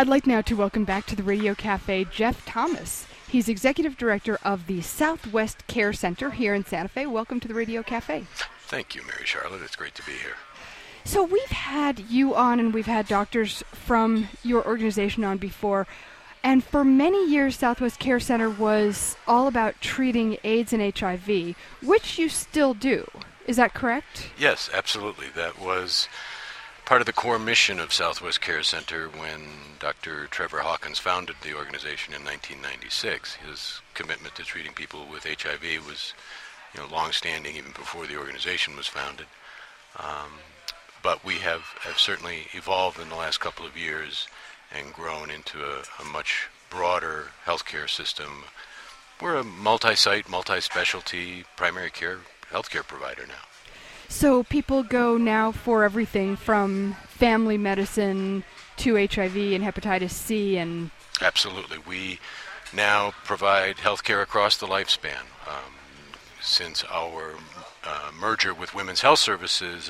I'd like now to welcome back to the Radio Cafe Jeff Thomas. He's Executive Director of the Southwest Care Center here in Santa Fe. Welcome to the Radio Cafe. Thank you, Mary Charlotte. It's great to be here. So we've had you on and we've had doctors from your organization on before. And for many years, Southwest Care Center was all about treating AIDS and HIV, which you still do. Is that correct? Yes, absolutely. That was part of the core mission of Southwest Care Center when Dr. Trevor Hawkins founded the organization in 1996. His commitment to treating people with HIV was, long-standing even before the organization was founded. But we have certainly evolved in the last couple of years and grown into a much broader healthcare system. We're a multi-site, multi-specialty primary care healthcare provider now. So people go now for everything from family medicine to HIV and hepatitis C and... Absolutely. We now provide healthcare across the lifespan. Since our merger with Women's Health Services,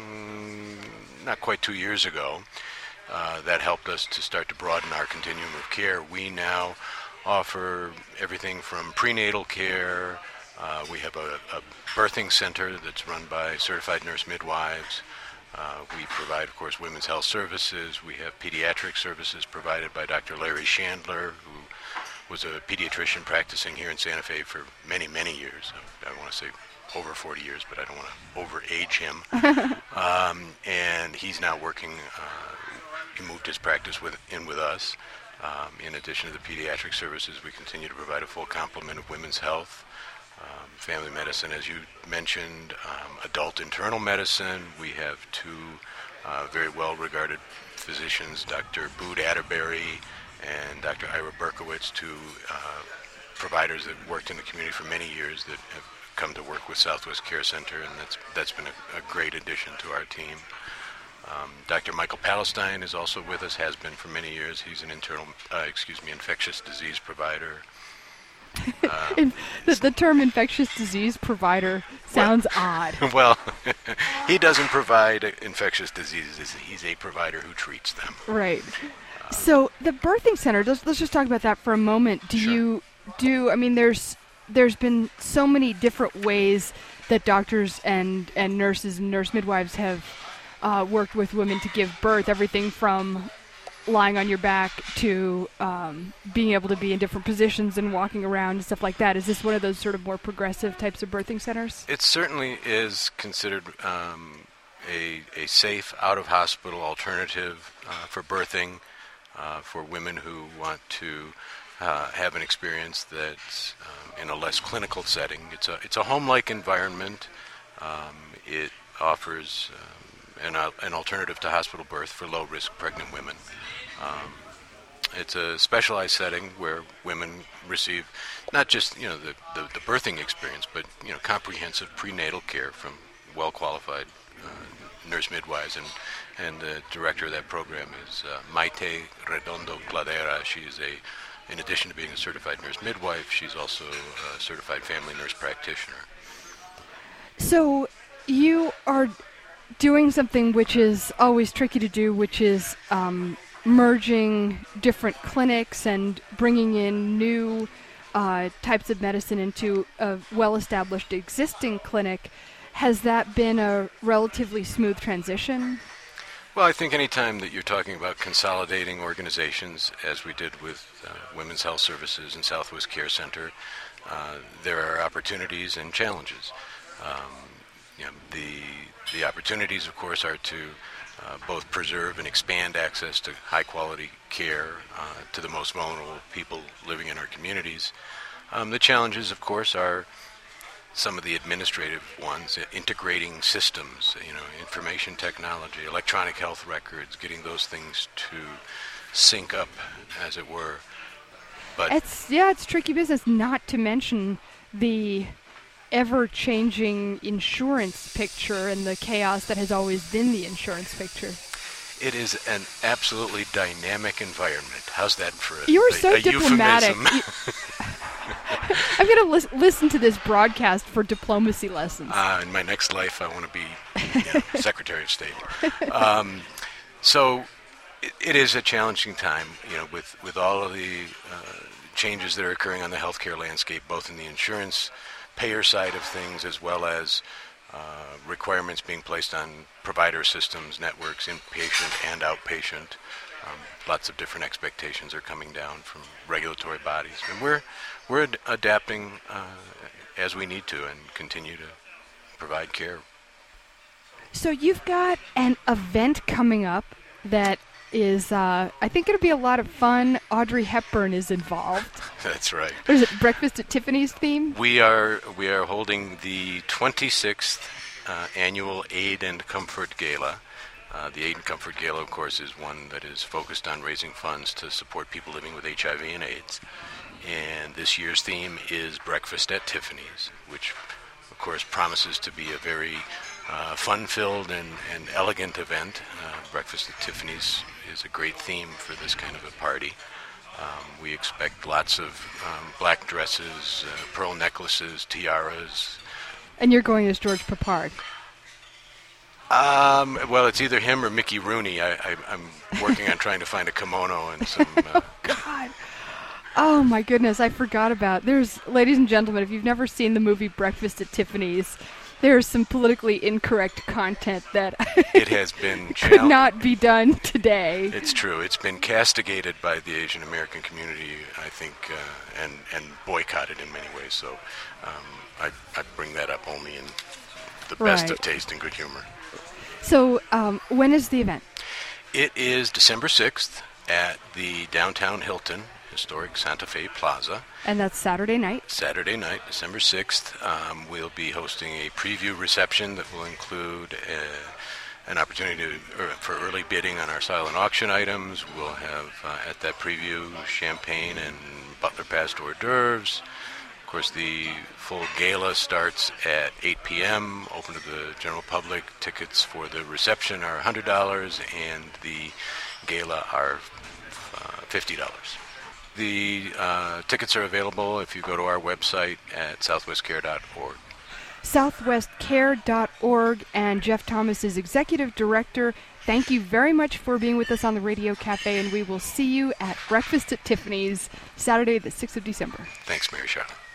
not quite 2 years ago, that helped us to start to broaden our continuum of care. We now offer everything from prenatal care. We have a birthing center that's run by certified nurse midwives. We provide, of course, women's health services. We have pediatric services provided by Dr. Larry Chandler, who was a pediatrician practicing here in Santa Fe for many, many years. I want to say over 40 years, but I don't want to overage him. And he's now working, he moved his practice in with us. In addition to the pediatric services, we continue to provide a full complement of women's health, family medicine, as you mentioned, adult internal medicine. We have two very well-regarded physicians, Dr. Bood Atterbury and Dr. Ira Berkowitz, two providers that worked in the community for many years that have come to work with Southwest Care Center, and that's been a great addition to our team. Dr. Michael Palestine is also with us, has been for many years. He's an infectious disease provider. The term infectious disease provider sounds odd. Well, he doesn't provide infectious diseases. He's a provider who treats them. Right. So the birthing center, let's just talk about that for a moment. There's been so many different ways that doctors and nurses and nurse midwives have worked with women to give birth, everything from lying on your back to being able to be in different positions and walking around and stuff like that. Is this one of those sort of more progressive types of birthing centers? It certainly is considered a safe out-of-hospital alternative for birthing for women who want to have an experience that's in a less clinical setting. It's a home-like environment. It offers an alternative to hospital birth for low-risk pregnant women. It's a specialized setting where women receive not just the birthing experience, but comprehensive prenatal care from well-qualified nurse midwives, and the director of that program is Maite Redondo Cladera. She is in addition to being a certified nurse midwife, she's also a certified family nurse practitioner. So you are doing something which is always tricky to do, which is merging different clinics and bringing in new types of medicine into a well-established existing clinic. Has that been a relatively smooth transition? Well, I think any time that you're talking about consolidating organizations, as we did with Women's Health Services and Southwest Care Center, there are opportunities and challenges. The opportunities, of course, are to both preserve and expand access to high-quality care to the most vulnerable people living in our communities. The challenges, of course, are some of the administrative ones, integrating systems, information technology, electronic health records, getting those things to sync up, as it were. But it's tricky business, not to mention the ever-changing insurance picture and the chaos that has always been the insurance picture. It is an absolutely dynamic environment. How's that for You're so diplomatic. euphemism? I'm going to listen to this broadcast for diplomacy lessons. In my next life, I want to be Secretary of State. So It is a challenging time, with all of the changes that are occurring on the healthcare landscape, both in the insurance payer side of things as well as requirements being placed on provider systems, networks, inpatient and outpatient. Lots of different expectations are coming down from regulatory bodies, and we're adapting as we need to and continue to provide care. So you've got an event coming up that is, I think it'll be a lot of fun. Audrey Hepburn is involved. That's right. Is it Breakfast at Tiffany's theme? We are holding the 26th annual Aid and Comfort Gala. The Aid and Comfort Gala, of course, is one that is focused on raising funds to support people living with HIV and AIDS. And this year's theme is Breakfast at Tiffany's, which, of course, promises to be a very fun-filled and elegant event. Breakfast at Tiffany's is a great theme for this kind of a party. We expect lots of black dresses, pearl necklaces, tiaras. And you're going as George Peppard. Well, it's either him or Mickey Rooney. I'm working on trying to find a kimono and some... God. Oh, my goodness. I forgot about... Ladies and gentlemen, if you've never seen the movie Breakfast at Tiffany's, there's some politically incorrect content that it has been could not be done today. It's true. It's been castigated by the Asian American community, I think, and boycotted in many ways. So I bring that up only in the best of taste and good humor. So when is the event? It is December 6th at the downtown Hilton Historic Santa Fe Plaza. And that's Saturday night? Saturday night, December 6th. We'll be hosting a preview reception that will include an opportunity for early bidding on our silent auction items. We'll have, at that preview, champagne and Butler Passed hors d'oeuvres. Of course, the full gala starts at 8 p.m., open to the general public. Tickets for the reception are $100, and the gala are $50. The tickets are available if you go to our website at southwestcare.org. southwestcare.org, and Jeff Thomas is Executive Director. Thank you very much for being with us on the Radio Cafe, and we will see you at Breakfast at Tiffany's, Saturday the 6th of December. Thanks, Mary Charlotte.